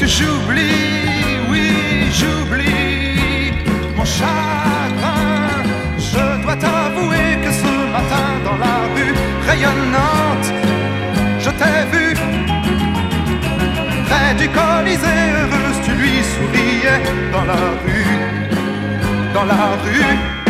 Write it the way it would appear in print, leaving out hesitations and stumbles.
que j'oublie, oui, j'oublie mon chagrin. Je dois t'avouer que ce matin dans la rue rayonnante, je t'ai vu près du Colisée, heureuse, tu lui souriais dans la rue, dans la rue.